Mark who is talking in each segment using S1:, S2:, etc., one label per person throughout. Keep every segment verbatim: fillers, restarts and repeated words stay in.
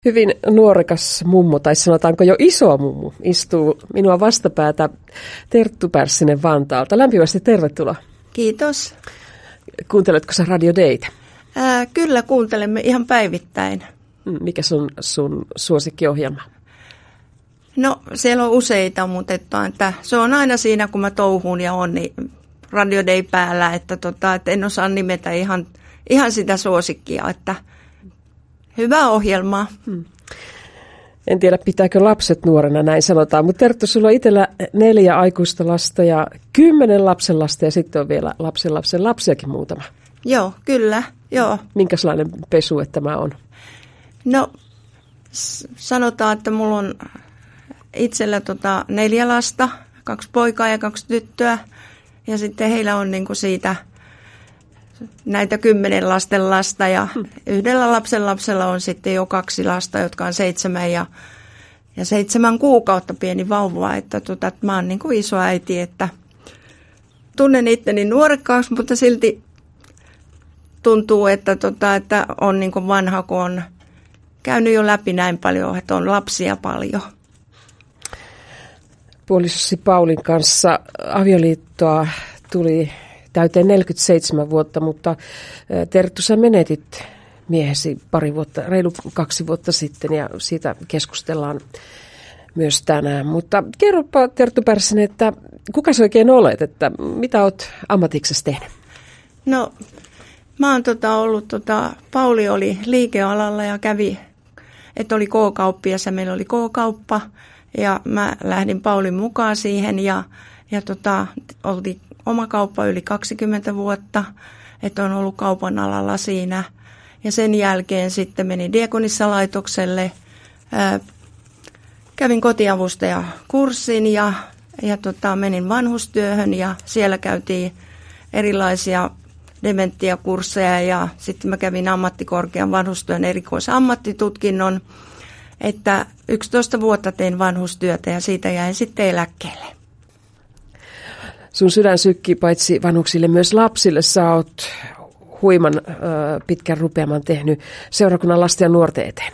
S1: Hyvin nuorekas mummo, tai sanotaanko jo iso mummo, istuu minua vastapäätä Terttu Pärssinen Vantaalta. Lämpimästi tervetuloa.
S2: Kiitos.
S1: Kuunteletko sä Radio Daytä?
S2: Ää, kyllä, kuuntelemme ihan päivittäin.
S1: Mikä sun, sun suosikkiohjelma?
S2: No, siellä on useita, mutta että, että se on aina siinä, kun mä touhun ja on niin Radio Day päällä, että, tota, että en osaa nimetä ihan, ihan sitä suosikkia, että hyvää ohjelmaa. Hmm.
S1: En tiedä, pitääkö lapset nuorena, näin sanotaan. Mutta Terttu, sulla on itsellä neljä aikuista lasta ja kymmenen lapsen lasta ja sitten on vielä lapsen lapsen lapsiakin muutama.
S2: Joo, kyllä, joo.
S1: Minkälainen pesue tämä on?
S2: No, sanotaan, että mulla on itsellä tota neljä lasta, kaksi poikaa ja kaksi tyttöä. Ja sitten heillä on niinku siitä näitä kymmenen lasten lasta ja hmm. yhdellä lapsen lapsella on sitten jo kaksi lasta, jotka on seitsemän ja, ja seitsemän kuukautta pieni vauva. Että, tota, että mä oon niin kuin iso äiti, että tunnen itteni nuorekkaaksi, mutta silti tuntuu, että, tota, että on niin kuin vanha, kun on käynyt jo läpi näin paljon, että on lapsia paljon.
S1: Puolisosi Paulin kanssa avioliittoa tuli täyteen neljäkymmentäseitsemän vuotta, mutta Terttu, sä menetit miehesi pari vuotta, reilu kaksi vuotta sitten ja siitä keskustellaan myös tänään. Mutta kerropa Terttu Pärssinen, että kuka sä oikein olet, että mitä oot ammatiksesi tehnyt?
S2: No mä oon tota ollut, tota, Pauli oli liikealalla ja kävi, että oli K-kauppias ja meillä oli K-kauppa ja mä lähdin Paulin mukaan siihen ja, ja tota, oltiin oma kauppa yli kaksikymmentä vuotta, että on ollut kaupan alalla siinä. Ja sen jälkeen sitten menin Diakonissalaitokselle, ää, kävin kotiavustajakurssin ja, ja tota, menin vanhustyöhön ja siellä käytiin erilaisia dementiakursseja ja sitten mä kävin ammattikorkean vanhustyön erikoisammattitutkinnon, että yksitoista vuotta tein vanhustyötä ja siitä jäin sitten eläkkeelle.
S1: Sun sydän sykkii paitsi vanhuksille myös lapsille. Sä oot huiman ö, pitkän rupeaman tehnyt seurakunnan lasten ja nuorten eteen.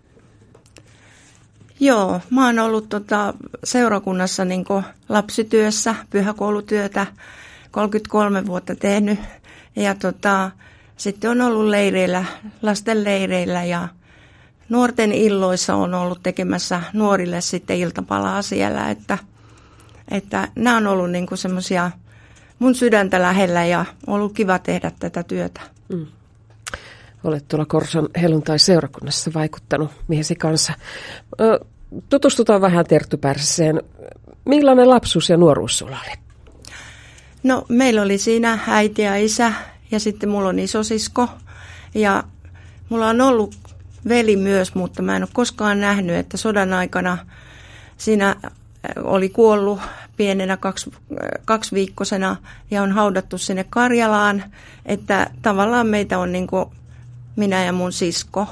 S2: Joo, mä oon ollut tota, seurakunnassa niin kuin lapsityössä, pyhäkoulutyötä, kolmekymmentäkolme vuotta tehnyt. Ja tota, sitten on ollut leireillä, lasten leireillä ja nuorten illoissa on ollut tekemässä nuorille sitten iltapalaa siellä, että Että nämä on ollut niinku semmoisia mun sydäntä lähellä ja ollut kiva tehdä tätä työtä. Mm.
S1: Olet tuolla Korson helluntai-seurakunnassa vaikuttanut miehesi kanssa. Ö, tutustutaan vähän Terttu Pärssiseen. Millainen lapsuus ja nuoruus sulla oli?
S2: No meillä oli siinä äiti ja isä ja sitten mulla on isosisko. Ja mulla on ollut veli myös, mutta mä en ole koskaan nähnyt, että sodan aikana siinä oli kuollut pienenä kaksi, kaksiviikkosena ja on haudattu sinne Karjalaan, että tavallaan meitä on niin kuin minä ja mun sisko.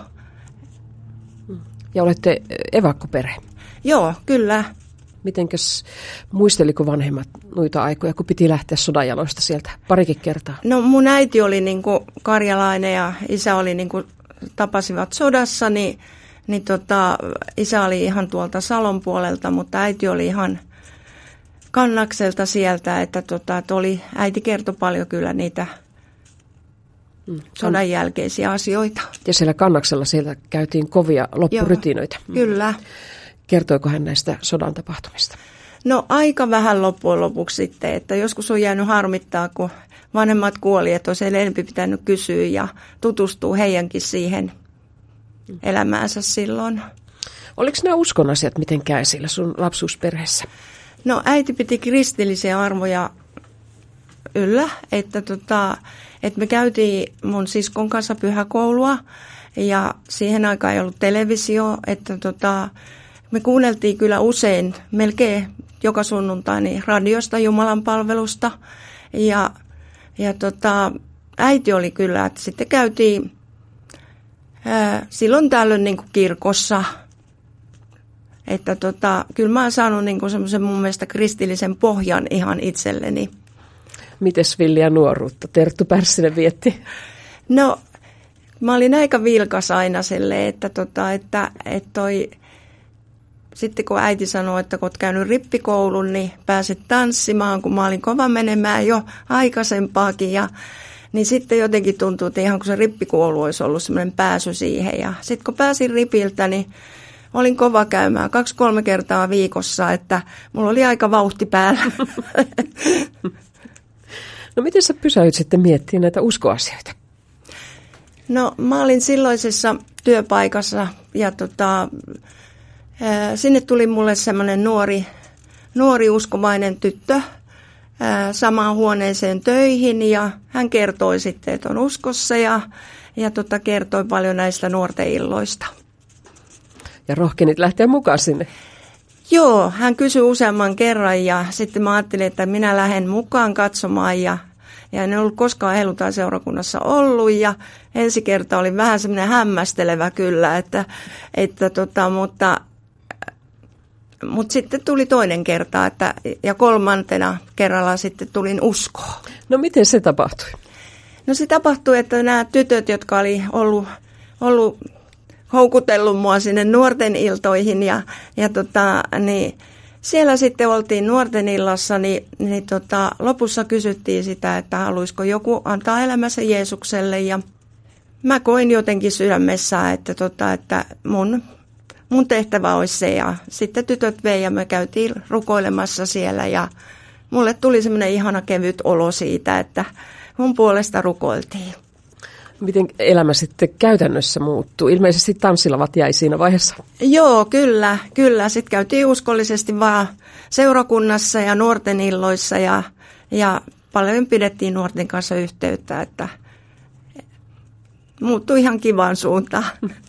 S1: Ja olette evakkoperhe?
S2: Joo, kyllä.
S1: Mitenkäs muisteliko vanhemmat noita aikoja, kun piti lähteä sodanjaloista sieltä parikin kertaa?
S2: No mun äiti oli niin kuin karjalainen ja isä oli niin kuin tapasivat sodassa, niin Niin tota, isä oli ihan tuolta Salon puolelta, mutta äiti oli ihan Kannakselta sieltä, että, tota, että oli, äiti kertoi paljon kyllä niitä mm. sodan jälkeisiä asioita.
S1: Ja siellä Kannaksella siellä käytiin kovia loppurytinoita.
S2: Joo, kyllä.
S1: Kertoiko hän näistä sodan tapahtumista?
S2: No aika vähän loppujen lopuksi sitten, että joskus on jäänyt harmittaa, kun vanhemmat kuoli, että olisi enempi pitänyt kysyä ja tutustua heidänkin siihen elämäänsä silloin.
S1: Oliko nämä uskon asiat mitenkään sillä sun lapsuusperheessä?
S2: No äiti piti kristillisiä arvoja yllä, että, tota, että me käytiin mun siskon kanssa pyhäkoulua ja siihen aikaan ei ollut televisio, että tota, me kuunneltiin kyllä usein, melkein joka sunnuntai niin radiosta Jumalan palvelusta ja, ja tota, äiti oli kyllä, että sitten käytiin silloin tällöin niin kuin kirkossa, että tota, kyllä mä oon saanut niin kuin semmoisen mun mielestä kristillisen pohjan ihan itselleni.
S1: Mites villiä nuoruutta Terttu Pärssinen vietti?
S2: No mä olin aika vilkas aina silleen, että, tota, että, että toi, sitten kun äiti sanoi, että kun olet käynyt rippikoulun, niin pääset tanssimaan, kun mä olin kova menemään jo aikaisempaakin. Ja, niin sitten jotenkin tuntuu, että ihan kun se rippikoulu olisi ollut semmoinen pääsy siihen. Ja sitten kun pääsin ripiltä, niin olin kova käymään kaksi-kolme kertaa viikossa, että mulla oli aika vauhti päällä.
S1: No miten sä pysäyt sitten miettimään näitä uskoasioita?
S2: No mä olin silloisessa työpaikassa ja tota, ää, sinne tuli mulle semmoinen nuori, nuori uskovainen tyttö ää, samaan huoneeseen töihin ja hän kertoi sitten, että on uskossa ja, ja tota, kertoi paljon näistä nuorten illoista.
S1: Ja rohkenit lähteä mukaan sinne?
S2: Joo, hän kysyi useamman kerran ja sitten mä ajattelin, että minä lähden mukaan katsomaan ja, ja en ollut koskaan helluntai-seurakunnassa ollut ja ensi kerta oli vähän semmoinen hämmästelevä kyllä, että, että tota, mutta, mutta sitten tuli toinen kerta että, ja kolmantena kerralla sitten tulin uskoon.
S1: No miten se tapahtui?
S2: No se tapahtui, että nämä tytöt, jotka oli ollut, ollut houkutellut mua sinne nuorten iltoihin ja, ja tota, niin siellä sitten oltiin nuorten illassa, niin, niin tota, lopussa kysyttiin sitä, että haluaisiko joku antaa elämänsä Jeesukselle ja mä koin jotenkin sydämessä, että, tota, että mun, mun tehtävä olisi se ja sitten tytöt vei ja me käytiin rukoilemassa siellä ja mulle tuli semmoinen ihana kevyt olo siitä, että mun puolesta rukoiltiin.
S1: Miten elämä sitten käytännössä muuttuu? Ilmeisesti tanssilavat jäi siinä vaiheessa.
S2: Joo, kyllä. kyllä. Sitten käytiin uskollisesti vaan seurakunnassa ja nuorten illoissa ja, ja paljon pidettiin nuorten kanssa yhteyttä, että muuttui ihan kivaan suuntaan.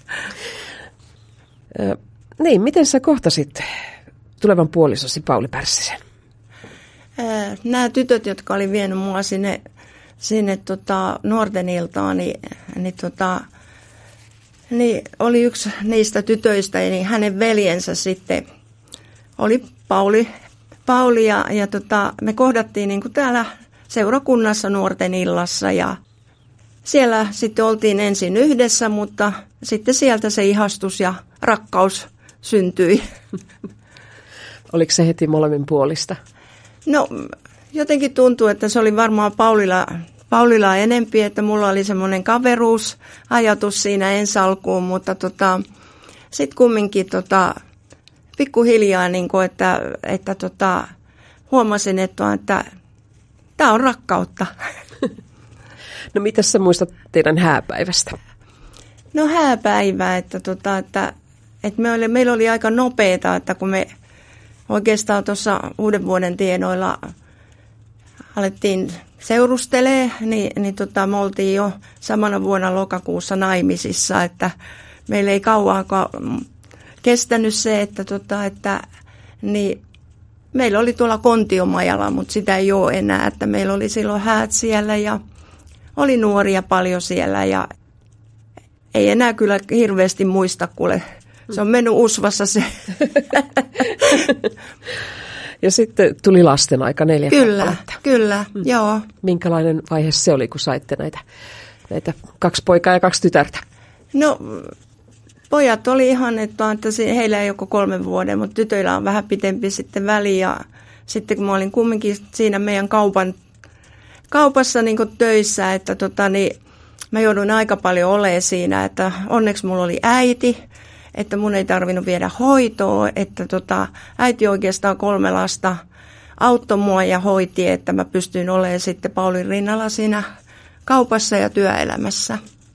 S1: Niin, miten sä kohtasit tulevan puolisosi Pauli Pärssisen?
S2: Nämä tytöt, jotka oli vienyt mua sinne sinne tota, nuorten iltaan, niin, niin, tota, niin oli yksi niistä tytöistä, niin hänen veljensä sitten oli Pauli, Pauli ja, ja tota, me kohdattiin niin kuin täällä seurakunnassa nuorten illassa ja siellä sitten oltiin ensin yhdessä, mutta sitten sieltä se ihastus ja rakkaus syntyi.
S1: Oliko se heti molemminpuolista?
S2: No jotenkin tuntuu, että se oli varmaan Paulilla, Paulilla enempi, että mulla oli semmoinen kaveruusajatus siinä ensi alkuun, mutta tota, sitten kumminkin tota, pikkuhiljaa, niin kuin, että, että tota, huomasin, että, että tämä on rakkautta.
S1: No mitä sä muistat teidän hääpäivästä?
S2: No hääpäivä, että, tota, että, että me oli, meillä oli aika nopeata, että kun me oikeastaan tuossa uuden vuoden tienoilla alettiin seurustelee, niin, niin tota, me oltiin jo samana vuonna lokakuussa naimisissa, että meillä ei kauankaan kestänyt se, että, tota, että niin, meillä oli tuolla Kontiomajalla, mutta sitä ei ole enää, että meillä oli silloin häät siellä ja oli nuoria paljon siellä ja ei enää kyllä hirveästi muista, kuule, se on mennyt usvassa se.
S1: Ja sitten tuli lasten aika neljä
S2: Kyllä,
S1: kappaletta.
S2: kyllä, mm. joo.
S1: Minkälainen vaihe se oli, kun saitte näitä, näitä kaksi poikaa ja kaksi tytärtä?
S2: No pojat oli ihan, että heillä ei joko kolmen vuoden, mutta tytöillä on vähän pitempi sitten väli. Ja sitten kun mä olin kumminkin siinä meidän kaupan, kaupassa niin kuin töissä, että tota, niin mä joudun aika paljon olemaan siinä, että onneksi mulla oli äiti, että mun ei tarvinnut viedä hoitoa, että tota, äiti oikeastaan kolme lasta auttoi mua ja hoiti, että mä pystyin olemaan sitten Paulin rinnalla siinä kaupassa ja työelämässä.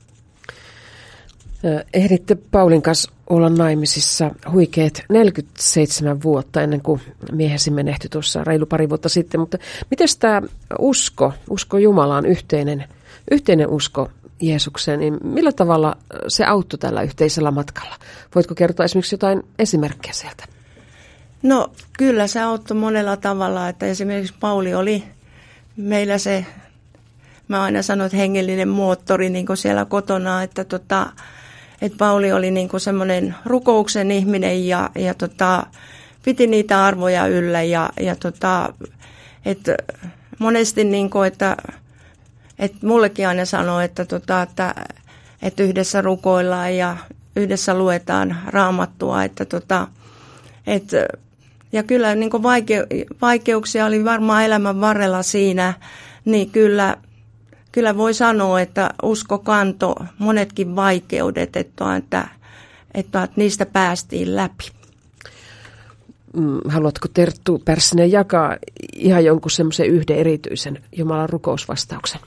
S1: Ehditte Paulin kanssa olla naimisissa huikeat neljäkymmentäseitsemän vuotta ennen kuin miehesi menehtyi tuossa reilu pari vuotta sitten, mutta miten tämä usko, usko Jumalaan, yhteinen, yhteinen usko Jeesukseen, niin millä tavalla se auttoi tällä yhteisellä matkalla? Voitko kertoa esimerkiksi jotain esimerkkejä sieltä?
S2: No kyllä se auttoi monella tavalla, että esimerkiksi Pauli oli meillä se, mä aina sanon, että hengellinen moottori niin kuin siellä kotona, että, tota, että Pauli oli niin kuin semmoinen rukouksen ihminen ja, ja tota, piti niitä arvoja yllä ja, ja tota, että monesti niin kuin, että että mullekin aina sanoo, että, tota, että, että yhdessä rukoillaan ja yhdessä luetaan Raamattua. Että tota, et, ja kyllä niin kuin vaike, vaikeuksia oli varmaan elämän varrella siinä, niin kyllä, kyllä voi sanoa, että usko kanto monetkin vaikeudet, että, että, että niistä päästiin läpi.
S1: Haluatko Terttu Pärssinen jakaa ihan jonkun semmoisen yhden erityisen Jumalan rukousvastauksen?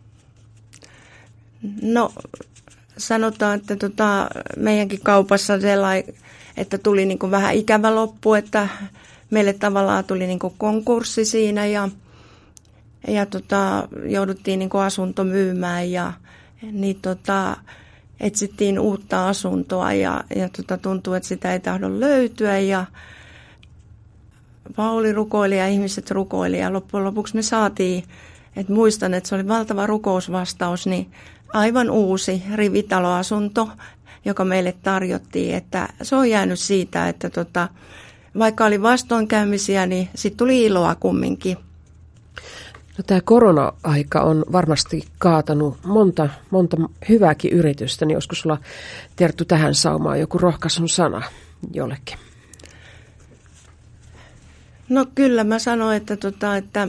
S2: No sanotaan, että tota, meidänkin kaupassa sellainen, että tuli niin kuin vähän ikävä loppu, että meille tavallaan tuli niin kuin konkurssi siinä ja, ja tota, jouduttiin niin kuin asunto myymään ja niin tota, etsittiin uutta asuntoa ja, ja tota, tuntuu, että sitä ei tahdo löytyä ja Pauli rukoili ja ihmiset rukoili ja loppujen lopuksi me saatiin, että muistan, että se oli valtava rukousvastaus, niin aivan uusi rivitaloasunto, joka meille tarjottiin, että se on jäänyt siitä, että tota, vaikka oli vastoinkäymisiä, niin sitten tuli iloa kumminkin.
S1: No, tämä korona-aika on varmasti kaatanut monta, monta hyvääkin yritystä, niin olisiko sulla, Terttu, tähän saumaan joku rohkaisun sana jollekin?
S2: No kyllä mä sanoin, että, tota, että,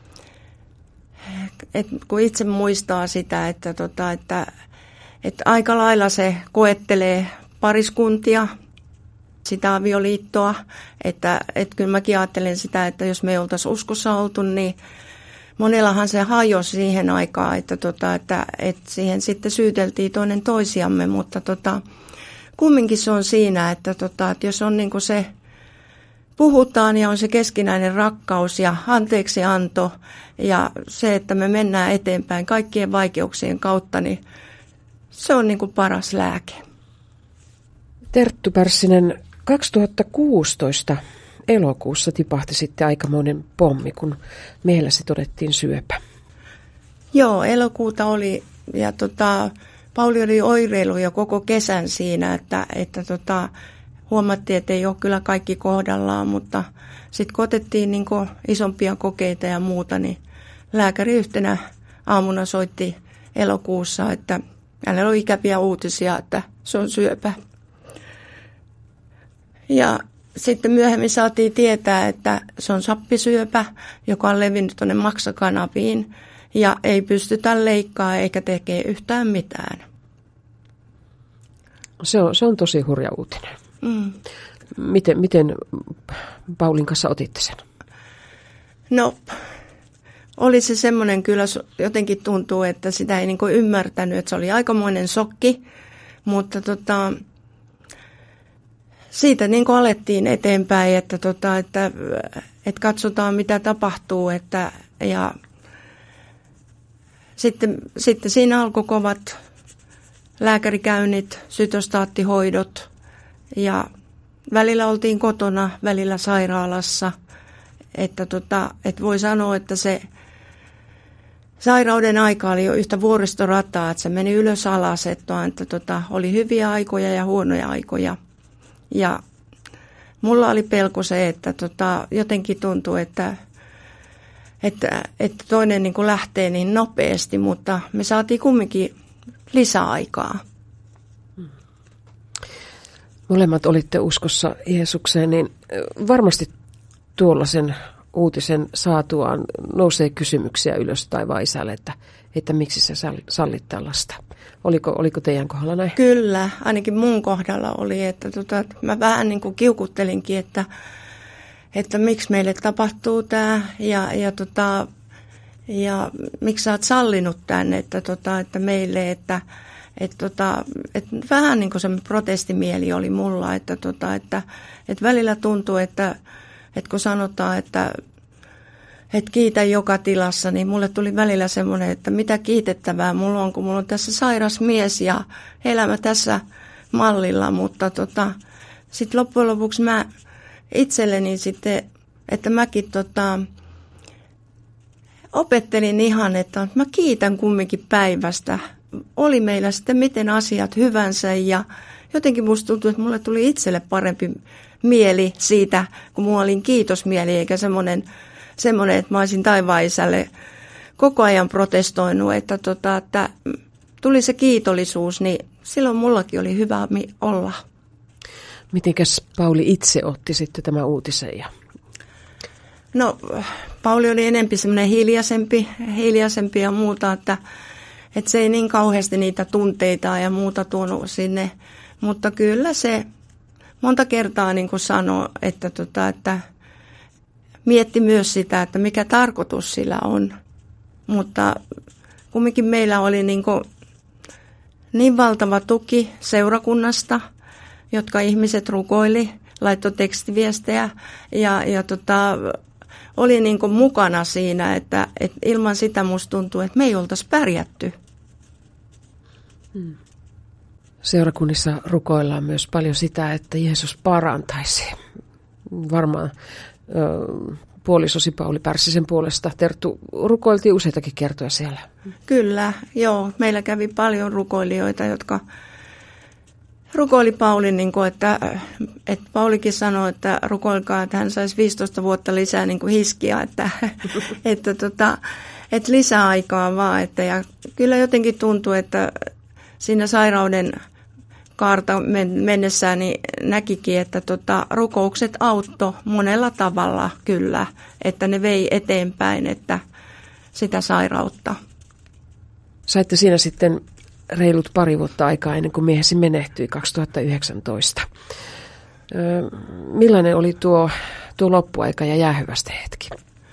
S2: että kun itse muistaa sitä, että, tota, että, että aika lailla se koettelee pariskuntia, sitä avioliittoa, että, että kyllä mäkin ajattelen sitä, että jos me ei oltaisi uskossa oltu, niin monellahan se hajosi siihen aikaan, että, tota, että, että siihen sitten syyteltiin toinen toisiamme, mutta tota, kumminkin se on siinä, että, tota, että jos on niin kuin se puhutaan ja on se keskinäinen rakkaus ja anteeksianto ja se, että me mennään eteenpäin kaikkien vaikeuksien kautta, niin se on niin kuin paras lääke.
S1: Terttu Pärssinen, kaksituhattakuusitoista elokuussa tipahti sitten aikamoinen pommi, kun miehelläsi todettiin syöpä.
S2: Joo, elokuuta oli ja tota, Pauli oli oireilu jo koko kesän siinä, että, että tota, huomattiin, että ei ole kyllä kaikki kohdallaan, mutta sitten kun otettiin niin kuin isompia kokeita ja muuta, niin lääkäri yhtenä aamuna soitti elokuussa, että hänellä on ikäviä uutisia, että se on syöpä. Ja sitten myöhemmin saatiin tietää, että se on sappisyöpä, joka on levinnyt tuonne maksakanaviin ja ei pystytä leikkaamaan eikä tekee yhtään mitään.
S1: Se on, se on tosi hurja uutinen.
S2: Mm.
S1: Miten, miten Paulin kanssa otitte sen?
S2: No, oli se semmoinen kyllä, jotenkin tuntuu, että sitä ei niin kuin ymmärtänyt, että se oli aikamoinen shokki, mutta tota, siitä niin kuin alettiin eteenpäin, että, tota, että, että katsotaan mitä tapahtuu, että, ja sitten, sitten siinä alkoi kovat lääkärikäynnit, sytostaattihoidot ja välillä oltiin kotona, välillä sairaalassa, että, tota, että voi sanoa, että se sairauden aika oli jo yhtä vuoristorataa, että se meni ylös alas, että, että tota, oli hyviä aikoja ja huonoja aikoja. Ja mulla oli pelko se, että tota, jotenkin tuntuu, että, että, että toinen niin kuin lähtee niin nopeasti, mutta me saatiin kumminkin lisäaikaa.
S1: Molemmat olitte uskossa Jeesukseen, niin varmasti tuollaisen uutisen saatuaan nousee kysymyksiä ylös tai vaisalle, että, että miksi sä sallit tällaista. Oliko, oliko teidän kohdalla näin?
S2: Kyllä, ainakin mun kohdalla oli, että tota, mä vähän niin kuin kiukuttelinkin, että, että miksi meille tapahtuu tämä ja, ja, tota, ja miksi sä oot sallinut tämän, että, tota, että meille, että et tota, et vähän niin kuin se protestimieli oli mulla, että, tota, että et välillä tuntuu, että et kun sanotaan, että et kiitä joka tilassa, niin mulle tuli välillä semmoinen, että mitä kiitettävää mulla on, kun mulla on tässä sairas mies ja elämä tässä mallilla, mutta tota, sitten loppujen lopuksi mä itselleni sitten, että mäkin tota, opettelin ihan, että mä kiitän kumminkin päivästä. Oli meillä sitten miten asiat hyvänsä ja jotenkin musta tuntuu, että mulle tuli itselle parempi mieli siitä, kun mulla oli kiitosmieli eikä semmoinen, semmoinen että mä olisin taivaan isälle koko ajan protestoinut, että, tota, että tuli se kiitollisuus, niin silloin mullakin oli hyvä olla.
S1: Mitenkäs Pauli itse otti sitten tämän uutisen? Ja...
S2: No, Pauli oli enempi semmoinen hiljaisempi, hiljaisempi ja muuta, että, että se ei niin kauheasti niitä tunteita ja muuta tuonut sinne. Mutta kyllä se monta kertaa niin kuin sanoi, että, tota, että mietti myös sitä, että mikä tarkoitus sillä on. Mutta kumminkin meillä oli niin, kuin niin valtava tuki seurakunnasta, jotka ihmiset rukoili, laittoi tekstiviestejä ja, ja tota, oli niin kuin mukana siinä, että, että ilman sitä musta tuntuu, että me ei oltaisi pärjätty.
S1: Hmm. Seurakunnissa rukoillaan myös paljon sitä, että Jeesus parantaisi. Varmaan ö, puolisosi Pauli Pärssisen puolesta. Terttu, rukoiltiin useitakin kertoja siellä.
S2: Kyllä, joo. Meillä kävi paljon rukoilijoita, jotka rukoili Paulin, niin kuin, että, että Paulikin sanoi, että rukoilkaa, että hän saisi viisitoista vuotta lisää niin kuin hiskia, että, että, tota, että lisää aikaa vaan. Että, ja kyllä jotenkin tuntuu, että siinä sairauden kaarta mennessään niin näkikin, että tota, rukoukset auttoi monella tavalla kyllä, että ne vei eteenpäin että sitä sairautta.
S1: Saitte siinä sitten reilut pari vuotta aikaa ennen kuin miehesi menehtyi kaksituhattayhdeksäntoista. Öö, millainen oli tuo, tuo loppuaika ja jäähyväisten hetki?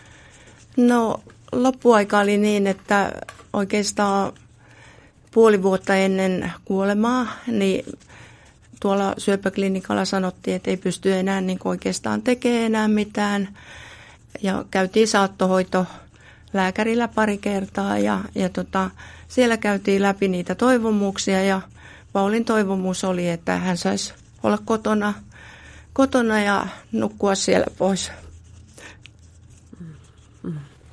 S2: No loppuaika oli niin, että oikeastaan puoli vuotta ennen kuolemaa, niin tuolla syöpäklinikalla sanottiin, että ei pysty enää niin oikeastaan tekemään enää mitään. Ja käytiin saattohoito lääkärillä pari kertaa ja, ja tota, siellä käytiin läpi niitä toivomuksia ja Paulin toivomus oli, että hän saisi olla kotona, kotona ja nukkua siellä pois.
S1: Mm.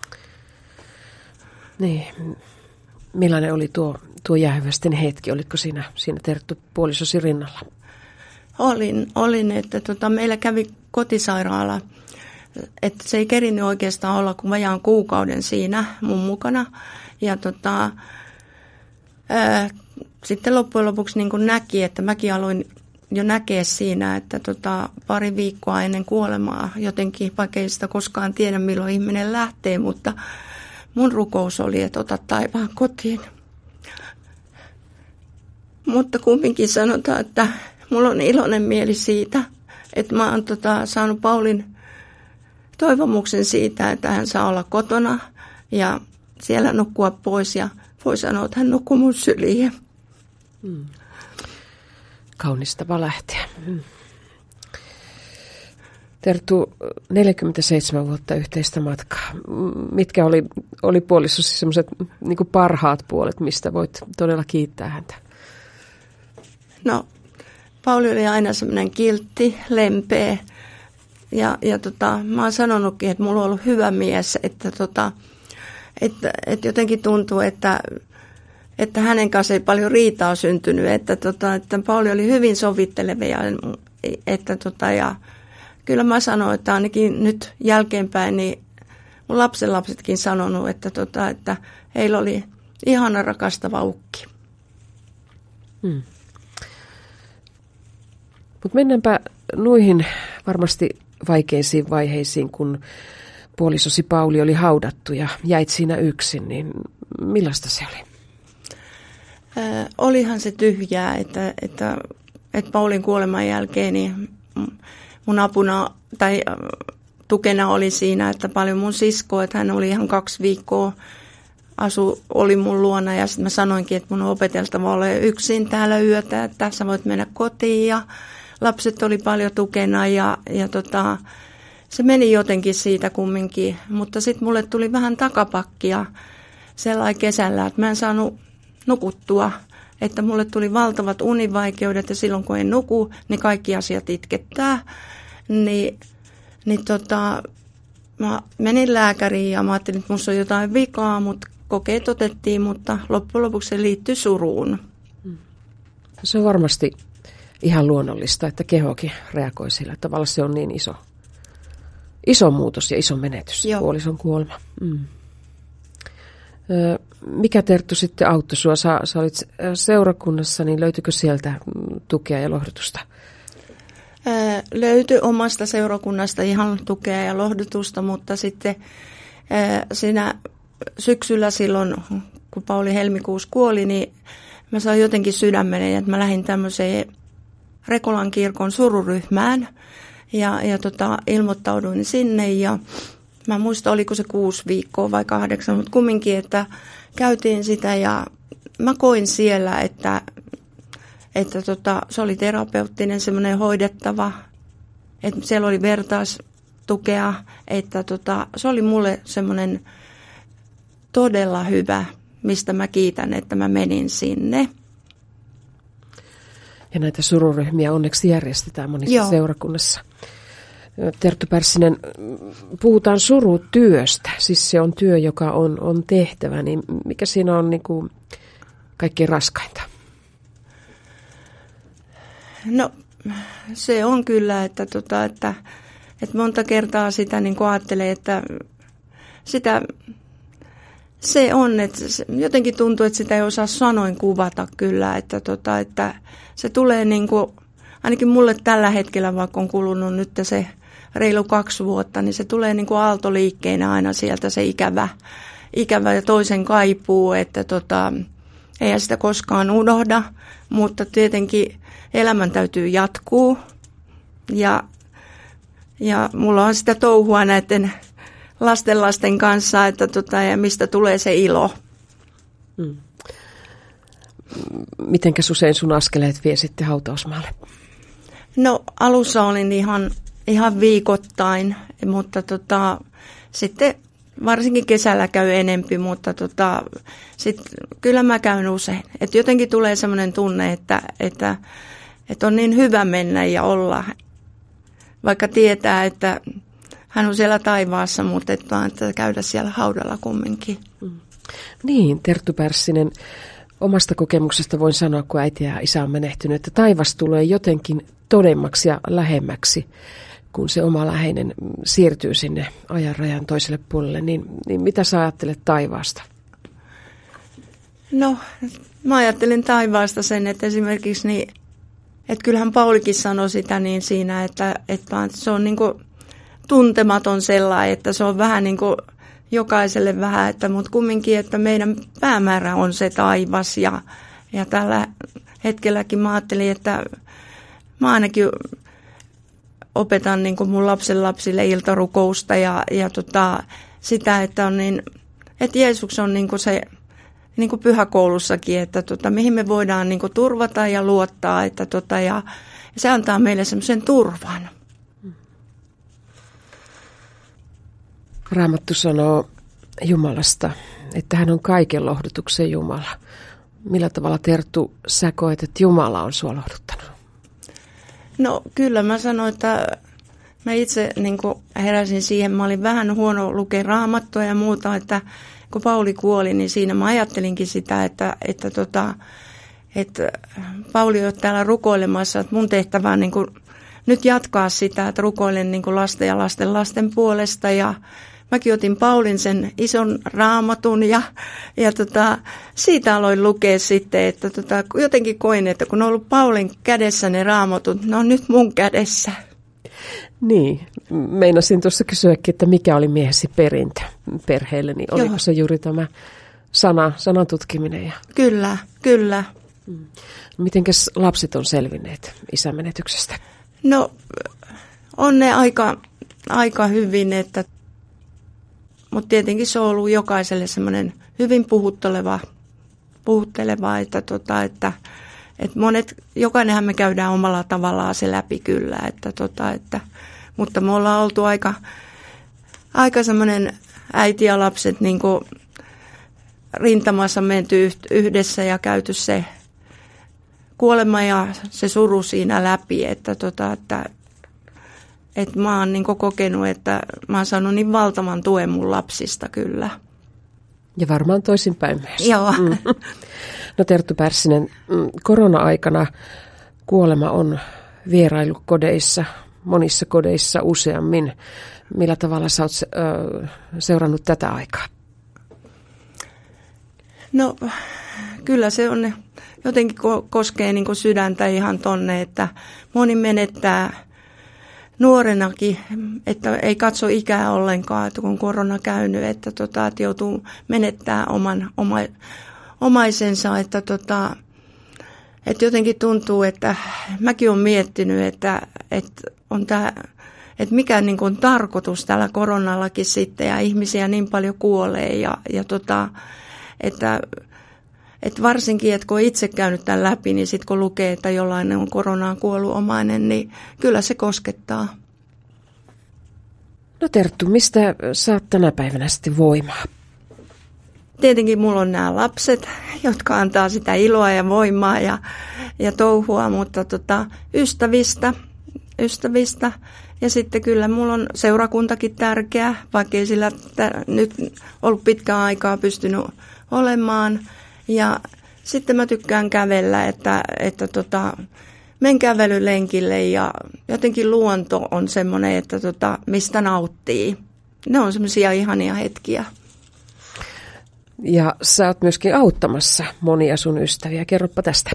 S1: Niin. Millainen oli tuo, tuo jäähyväisten hetki? Olitko siinä, siinä Terttu puolisosi rinnalla?
S2: Olin, olin että tota, meillä kävi kotisairaala. Että se ei kerinnyt oikeastaan olla kuin vajaan kuukauden siinä mun mukana. Ja tota, ää, sitten loppujen lopuksi niin kun näki, että mäkin aloin jo näkeä siinä, että tota, pari viikkoa ennen kuolemaa jotenkin, vaikka ei sitä koskaan tiedä milloin ihminen lähtee, mutta mun rukous oli, että ota taivaan kotiin. Mutta kumminkin sanotaan, että mulla on iloinen mieli siitä, että mä oon tota, saanut Paulin toivomuksen siitä, että hän saa olla kotona ja siellä nukkua pois ja voi sanoa, että hän nukkuu mun syliin.
S1: Hmm. Kaunistava lähteä. Hmm. Terttu, neljäkymmentäseitsemän vuotta yhteistä matkaa. Mitkä oli, oli puolisosi sellaiset niin kuin parhaat puolet, mistä voit todella kiittää häntä?
S2: No, Pauli oli aina semmoinen kiltti, lempeä. Ja, ja tota, mä oon sanonutkin, että mulla on ollut hyvä mies, että, tota, että, että jotenkin tuntuu, että, että hänen kanssa ei paljon riitaa syntynyt. Että, tota, että Pauli oli hyvin sovitteleva ja, että, tota, ja kyllä mä sanoin, että ainakin nyt jälkeenpäin niin mun lapsenlapsetkin sanonut, että, tota, että heillä oli ihana rakastava ukki.
S1: Hmm. Mutta mennäänpä noihin varmasti vaikeisiin vaiheisiin, kun puolisosi Pauli oli haudattu ja jäit siinä yksin, niin millaista se oli?
S2: Äh, olihan se tyhjää, että, että, että Paulin kuoleman jälkeen niin mun apuna tai tukena oli siinä, että paljon mun sisko, että hän oli ihan kaksi viikkoa asu, oli mun luona ja sitten mä sanoinkin, että mun on opeteltava olla yksin täällä yötä, että sä voit mennä kotiin ja lapset oli paljon tukena ja, ja tota, se meni jotenkin siitä kumminkin, mutta sitten mulle tuli vähän takapakkia sellainen kesällä, että mä en saanut nukuttua, että mulle tuli valtavat univaikeudet ja silloin kun en nuku, niin kaikki asiat itkettää, niin, niin tota, mä menin lääkäriin ja mä ajattelin, että musta on jotain vikaa, mutta kokeet otettiin, mutta loppujen lopuksi se liittyi suruun.
S1: Se on varmasti ihan luonnollista, että kehokin reagoi sillä tavalla. Se on niin iso, iso muutos ja iso menetys, Joo. puolison kuolema. Mm. mikä Terttu sitten auttoi sinua? Sä, sä olit seurakunnassa, niin löytyykö sieltä tukea ja lohdutusta?
S2: Ää, löytyi omasta seurakunnasta ihan tukea ja lohdutusta, mutta sitten ää, siinä syksyllä silloin, kun Pauli helmikuussa kuoli, niin mä sain jotenkin sydämeni, että mä lähdin tämmöiseen Rekolan kirkon sururyhmään ja, ja tota, ilmoittauduin sinne ja mä muistan, oliko se kuusi viikkoa vai kahdeksan, mutta kumminkin, että käytiin sitä ja mä koin siellä, että, että tota, se oli terapeuttinen semmoinen hoidettava, että siellä oli vertaistukea, että tota, se oli mulle semmoinen todella hyvä, mistä mä kiitän, että mä menin sinne.
S1: Ja näitä sururyhmiä onneksi järjestetään monissa
S2: Joo.
S1: seurakunnassa. Terttu Pärssinen, puhutaan surutyöstä, siis se on työ, joka on, on tehtävä, niin mikä siinä on niin kuin kaikkein raskainta?
S2: No se on kyllä, että, tota, että, että monta kertaa sitä niin kuin ajattelee, että sitä, se on, että se, jotenkin tuntuu, että sitä ei osaa sanoin kuvata kyllä, että, tota, että se tulee niin kuin, ainakin mulle tällä hetkellä, vaikka on kulunut nyt se reilu kaksi vuotta, niin se tulee niin kuin aaltoliikkeinä aina sieltä se ikävä, ikävä ja toisen kaipuu, että tota, eihän sitä koskaan unohda, mutta tietenkin elämän täytyy jatkuu ja, ja mulla on sitä touhua näiden lastenlasten kanssa, että tota, ja mistä tulee se ilo.
S1: Hmm. Mitenkäs usein sun askeleet vie sitten hautausmaalle?
S2: No alussa olin ihan, ihan viikoittain, mutta tota, sitten varsinkin kesällä käy enempi, mutta tota, sit, kyllä mä käyn usein. Et jotenkin tulee sellainen tunne, että, että, että on niin hyvä mennä ja olla, vaikka tietää, että hän on siellä taivaassa, mutta et vaan, että käydä siellä haudalla kumminkin.
S1: Mm. Niin, Terttu Pärssinen, omasta kokemuksesta voin sanoa, kun äiti ja isä on menehtynyt, että taivas tulee jotenkin todemmaksi ja lähemmäksi, kun se oma läheinen siirtyy sinne ajan rajan toiselle puolelle. Niin, niin mitä sä ajattelet taivaasta?
S2: No, mä ajattelen taivaasta sen, että esimerkiksi niin, että kyllähän Paulikin sanoi sitä niin siinä, että, että se on niin kuin tuntematon sellainen, että se on vähän niin kuin jokaiselle vähän, että, mutta kumminkin, että meidän päämäärä on se taivas ja, ja tällä hetkelläkin mä ajattelin, että mä ainakin opetan niin kuin mun lapsen lapsille iltarukousta ja, ja tota, sitä, että on niin, että Jeesus on niin kuin se niin kuin pyhäkoulussakin, että tota, mihin me voidaan niin kuin turvata ja luottaa, että tota, ja, ja se antaa meille semmoisen turvan.
S1: Raamattu sanoo Jumalasta, että hän on kaiken lohdutuksen Jumala. Millä tavalla, Terttu, sä koet, että Jumala on sua lohduttanut?
S2: No kyllä mä sanoin, että mä itse niin kuin heräsin siihen, mä olin vähän huono lukea raamattua ja muuta, että kun Pauli kuoli, niin siinä mä ajattelinkin sitä, että, että, tota, että Pauli on täällä rukoilemassa, että mun tehtävä on niin kuin nyt jatkaa sitä, että rukoilen niin kuin lasten ja lasten lasten puolesta ja mäkin otin Paulin sen ison raamatun ja, ja tota, siitä aloin lukea sitten, että tota, jotenkin koin, että kun on ollut Paulin kädessä ne raamatut, ne on nyt mun kädessä.
S1: Niin, meinasin tuossa kysyäkin, että mikä oli miehesi perintö perheelle, niin oliko Joo. se juuri tämä sana, sanan tutkiminen? Ja...
S2: Kyllä, kyllä.
S1: Mm. Mitenkäs lapset on selvinneet isän menetyksestä?
S2: No on ne aika, aika hyvin, että, mutta tietenkin se on ollut jokaiselle semmoinen hyvin puhutteleva, puhutteleva että, tota, että, että monet, jokainenhan me käydään omalla tavallaan se läpi kyllä, että, tota, että, mutta me ollaan oltu aika, aika semmoinen äiti ja lapset niin kuin rintamassa menty yhdessä ja käyty se kuolema ja se suru siinä läpi, että, tota, että, että mä oon niin kokenut, että mä oon saanut niin valtavan tuen mun lapsista kyllä.
S1: Ja varmaan toisinpäin myös.
S2: Joo.
S1: Mm. No Terttu Pärssinen, korona-aikana kuolema on vierailu kodeissa, monissa kodeissa useammin. Millä tavalla sä oot seurannut tätä aikaa?
S2: No kyllä se on, jotenkin koskee niin kuin sydäntä ihan tonne, että moni menettää nuorenakin, että ei katso ikää ollenkaan, että kun korona käynyt, että, tota, että joutuu menettää oman oma, omaisensa, että, tota, että jotenkin tuntuu, että mäkin olen miettinyt, että, että on tämä, että mikä niin kuin on tarkoitus tällä koronallakin sitten, ja ihmisiä niin paljon kuolee, ja, ja tota, että, että varsinkin, että kun on itse käynyt tämän läpi, niin sitten kun lukee, että jollain on koronaan kuollut omainen, niin kyllä se koskettaa.
S1: No Terttu, mistä saat tänä päivänä sitten voimaa?
S2: Tietenkin mulla on nämä lapset, jotka antaa sitä iloa ja voimaa ja, ja touhua, mutta tota, ystävistä, ystävistä. Ja sitten kyllä mulla on seurakuntakin tärkeä, vaikka ei sillä t- nyt ollut pitkään aikaa pystynyt olemaan. Ja sitten mä tykkään kävellä, että, että tota, menen kävelylenkille ja jotenkin luonto on semmoinen, että tota, mistä nauttii. Ne on semmoisia ihania hetkiä.
S1: Ja sä oot myöskin auttamassa monia sun ystäviä. Kerropa tästä.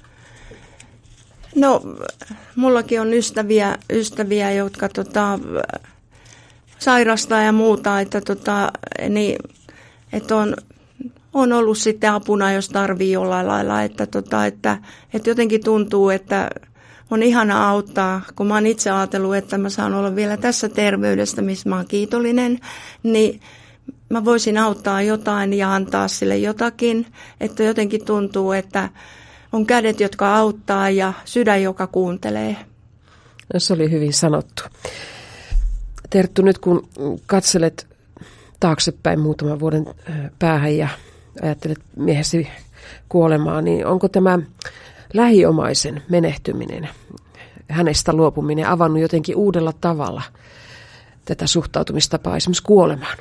S2: No, mullakin on ystäviä, ystäviä jotka tota, sairastaa ja muuta, että, tota, niin, että on, on ollut sitten apuna, jos tarvii jollain lailla. Että, tota, että, että jotenkin tuntuu, että on ihana auttaa, kun mä oon itse ajatellut, että mä saan olla vielä tässä terveydestä, missä mä oon kiitollinen, niin mä voisin auttaa jotain ja antaa sille jotakin, että jotenkin tuntuu, että on kädet, jotka auttaa ja sydän, joka kuuntelee.
S1: No, se oli hyvin sanottu. Terttu, nyt kun katselet taaksepäin muutaman vuoden päähän ja ajattelet miehesi kuolemaa, niin onko tämä lähiomaisen menehtyminen, hänestä luopuminen avannut jotenkin uudella tavalla tätä suhtautumistapaa esimerkiksi kuolemaan?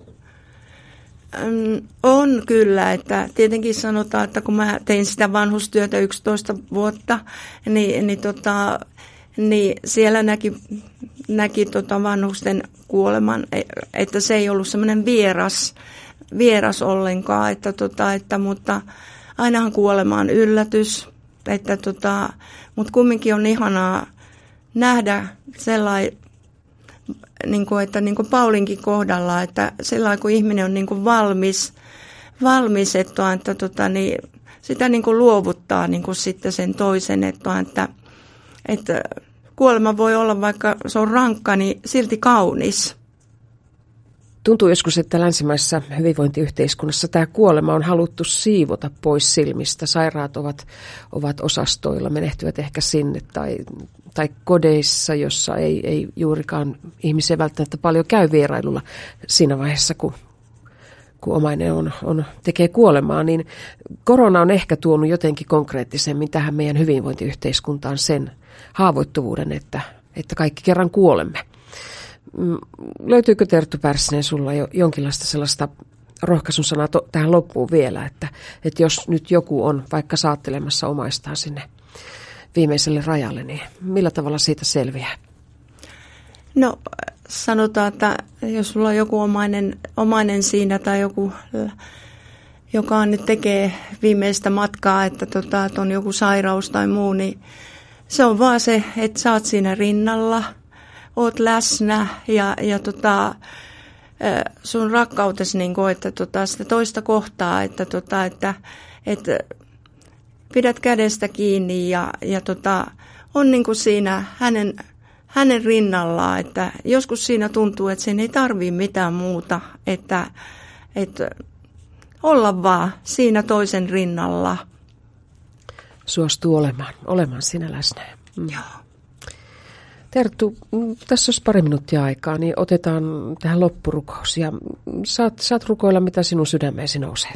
S2: On kyllä, että tietenkin sanotaan, että kun mä tein sitä vanhustyötä yksitoista vuotta, niin, niin, tota, niin siellä näki, näki tota vanhusten kuoleman, että se ei ollut semmoinen vieras, vieras ollenkaan, että, tota, että, mutta ainahan kuolema on yllätys, että, tota, mutta kumminkin on ihanaa nähdä sellainen, niin kuin, että niin kuin Paulinkin kohdalla, että sellainen kun ihminen on niin kuin valmis, valmis että, että tota, niin, sitä niin kuin luovuttaa niin kuin sitten sen toisen, että, että, että kuolema voi olla, vaikka se on rankka, niin silti kaunis.
S1: Tuntuu joskus, että länsimaisessa hyvinvointiyhteiskunnassa tämä kuolema on haluttu siivota pois silmistä. Sairaat ovat, ovat osastoilla, menehtyvät ehkä sinne tai, tai kodeissa, jossa ei, ei juurikaan ihmisiä välttämättä paljon käy vierailulla siinä vaiheessa, kun, kun omainen on, on, tekee kuolemaa. Niin korona on ehkä tuonut jotenkin konkreettisemmin tähän meidän hyvinvointiyhteiskuntaan sen haavoittuvuuden, että, että kaikki kerran kuolemme. Löytyykö Terttu Pärssinen sulla jo jonkinlaista sellaista rohkaisun sanaa to, tähän loppuun vielä, että, että jos nyt joku on vaikka saattelemassa omaistaan sinne viimeiselle rajalle, niin millä tavalla siitä selviää?
S2: No sanotaan, että jos sulla on joku omainen, omainen siinä tai joku, joka nyt tekee viimeistä matkaa, että, tota, että on joku sairaus tai muu, niin se on vaan se, että sä oot siinä rinnalla. Oot läsnä ja, ja tota, sun rakkautesi, niin kuin, että tota, sitä toista kohtaa, että, tota, että, että pidät kädestä kiinni ja, ja tota, on niin kuin siinä hänen, hänen rinnallaan. Että joskus siinä tuntuu, että siinä ei tarvitse mitään muuta, että, että olla vaan siinä toisen rinnalla.
S1: Suostuu olemaan, olemaan siinä läsnä.
S2: Mm. Joo.
S1: Terttu, tässä olisi pari minuuttia aikaa, niin otetaan tähän loppurukous. Ja saat, saat rukoilla, mitä sinun sydämeesi nousee.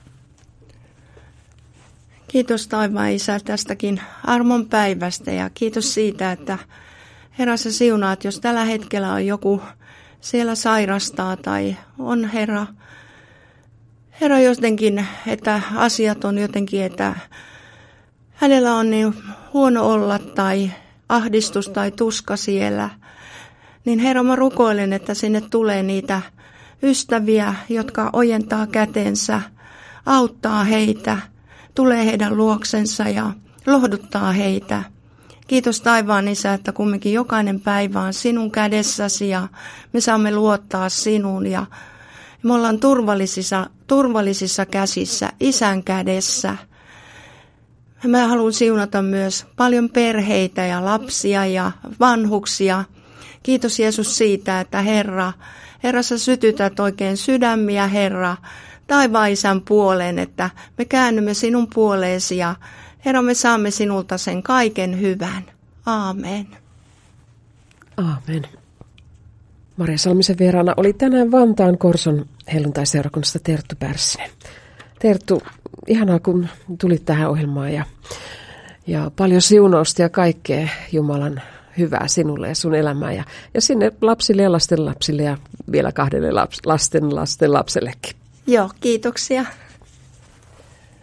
S2: Kiitos taivaan Isä tästäkin armon päivästä ja kiitos siitä, että Herra sä siunaat, jos tällä hetkellä on joku siellä sairastaa tai on Herra, Herra jotenkin, että asiat on jotenkin, että hänellä on niin huono olla tai ahdistus tai tuska siellä, niin Herra, mä rukoilen, että sinne tulee niitä ystäviä, jotka ojentaa kätensä, auttaa heitä, tulee heidän luoksensa ja lohduttaa heitä. Kiitos taivaan Isä, että kumminkin jokainen päivä on sinun kädessäsi ja me saamme luottaa sinuun ja me ollaan turvallisissa, turvallisissa käsissä, Isän kädessä. Mä haluan siunata myös paljon perheitä ja lapsia ja vanhuksia. Kiitos Jeesus siitä, että Herra, Herra sä sytytät oikein sydämiä, Herra, taivaan Isän puoleen, että me käännymme sinun puoleesi ja Herra, me saamme sinulta sen kaiken hyvän. Aamen.
S1: Aamen. Maria Salmisen vieraana oli tänään Vantaan Korson helluntaiseurakunnasta Terttu Pärssinen. Terttu, ihanaa kun tulit tähän ohjelmaan ja, ja paljon siunausta ja kaikkea Jumalan hyvää sinulle ja sun elämään ja, ja sinne lapsille ja lasten lapsille ja vielä kahdelle laps, lasten lasten lapsellekin.
S2: Joo, kiitoksia.